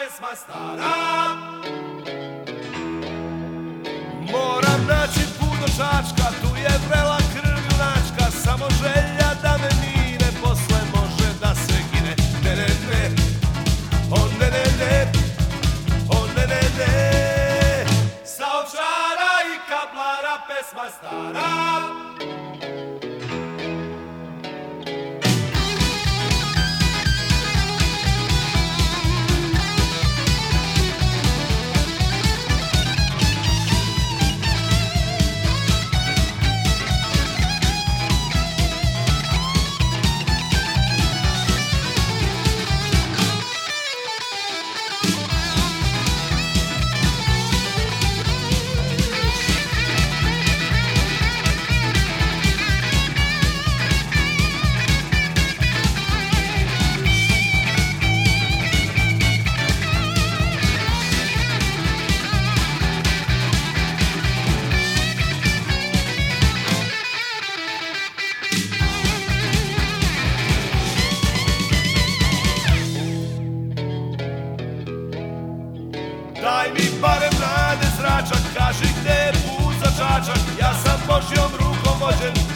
pesma stara. Moram naći put do Čačka, tu je vrela krv junačka, samo želja da me mine, posle može da se gine. Ne, ne, ne, o ne, ne, ne, o ne, ne, ne. Sa Ovčara i Kablara pesma stara. Daj mi barem nade zračak, kaži gde je put za Čačak, ja sam Božjom rukom vođen.